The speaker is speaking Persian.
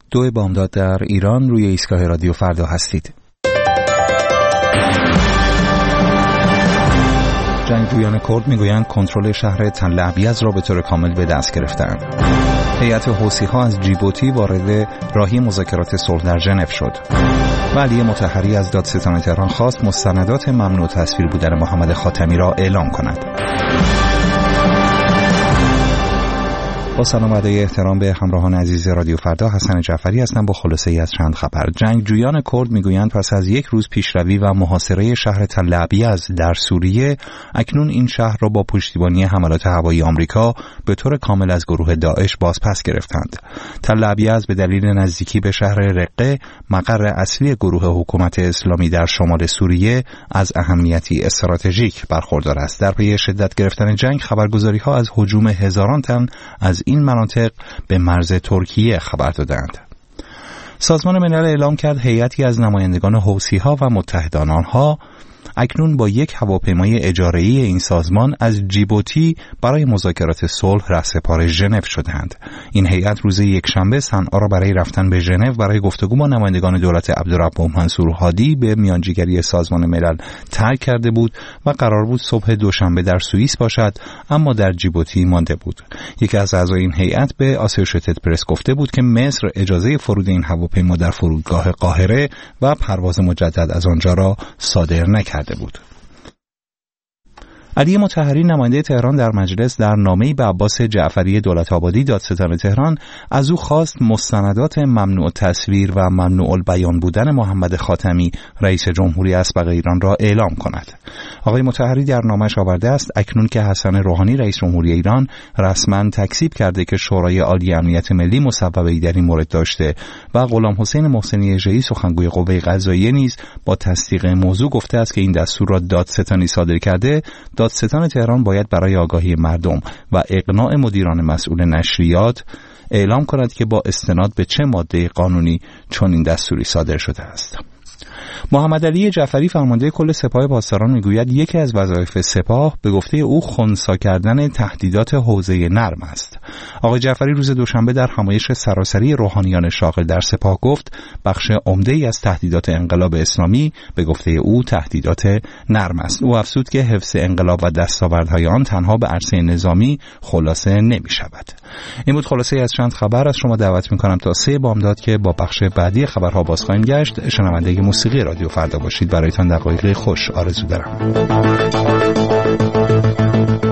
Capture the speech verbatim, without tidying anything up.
دو بامداد در ایران، روی ایستگاه رادیو فردا هستید. جنگجویان کرد میگویند کنترل شهر تل ابیض را به طور کامل به دست گرفتند. هیئت حوثی‌ها از جیبوتی وارد راهی مذاکرات صلح در ژنو شد. و علی مطهری از دادستان تهران خواست مستندات ممنوع تصویر بودن محمد خاتمی را اعلام کند. با سلام و ادای احترام به همراهان عزیز رادیو فردا، حسن جعفری هستم با خلاصه ای از چند خبر. جنگجویان کرد میگویند پس از یک روز پیشروی و محاصره شهر تل ابیض در سوریه، اکنون این شهر را با پشتیبانی حملات هوایی آمریکا به طور کامل از گروه داعش بازپس گرفتند. تل ابیض به دلیل نزدیکی به شهر رقه، مقر اصلی گروه حکومت اسلامی در شمال سوریه، از اهمیتی استراتژیک برخوردار است. در پی شدت گرفتن جنگ، خبرگزاری‌ها از هجوم هزاران تن از این مناطق به مرز ترکیه خبر دادند. سازمان ملل اعلام کرد هیئتی از نمایندگان حوثی‌ها و متحدان آنها اکنون با یک هواپیمای اجاره‌ای این سازمان از جیبوتی برای مذاکرات صلح رهسپار ژنو شدند. این هیئت روز یکشنبه صنعا را برای رفتن به ژنو برای گفتگو با نمایندگان دولت عبدالرب منصور هادی به میانجیگری سازمان ملل ترک کرده بود و قرار بود صبح دوشنبه در سوئیس باشد، اما در جیبوتی مانده بود. یکی از اعضای این هیئت به آسوشیتد پرس گفته بود که مصر اجازه فرود این هواپیما در فرودگاه قاهره و پرواز مجدد از آنجا را صادر نکرد بود. علی مطهری نماینده تهران در مجلس در نامه‌ای به عباس جعفری دولت آبادی دادستان تهران از او خواست مستندات ممنوع تصویر و ممنوع البیان بودن محمد خاتمی رئیس جمهوری اسبق ایران را اعلام کند. آقای مطهری در نامه‌اش آورده است اکنون که حسن روحانی رئیس جمهوری ایران رسما تکذیب کرده که شورای عالی امنیت ملی مصوبه‌ای در این مورد داشته و غلام حسین محسنی اژه‌ای سخنگوی قوه قضاییه نیز با تصدیق موضوع گفته است که این دستور را دادستانی صادر کرده، دادستان تهران باید برای آگاهی مردم و اقناع مدیران مسئول نشریات اعلام کند که با استناد به چه ماده قانونی چنین دستوری صادر شده است. محمد علی جعفری فرمانده کل سپاه پاسداران میگوید یکی از وظایف سپاه به گفته او خنثی کردن تهدیدات حوزه نرم است. آقای جعفری روز دوشنبه در همایش سراسری روحانیان شاغل در سپاه گفت بخش عمده‌ای از تهدیدات انقلاب اسلامی به گفته او تهدیدات نرم است. او افزود که حفظ انقلاب و دستاوردهای آن تنها به عرصه نظامی خلاصه نمی شود. این بود خلاصه از چند خبر. از شما دعوت می کنم تا سه بامداد که با بخش بعدی خبرها باز خواهیم گشت شنونده موسیقی رادیو فردا باشید. برایتان دقایق خوش آرزو دارم.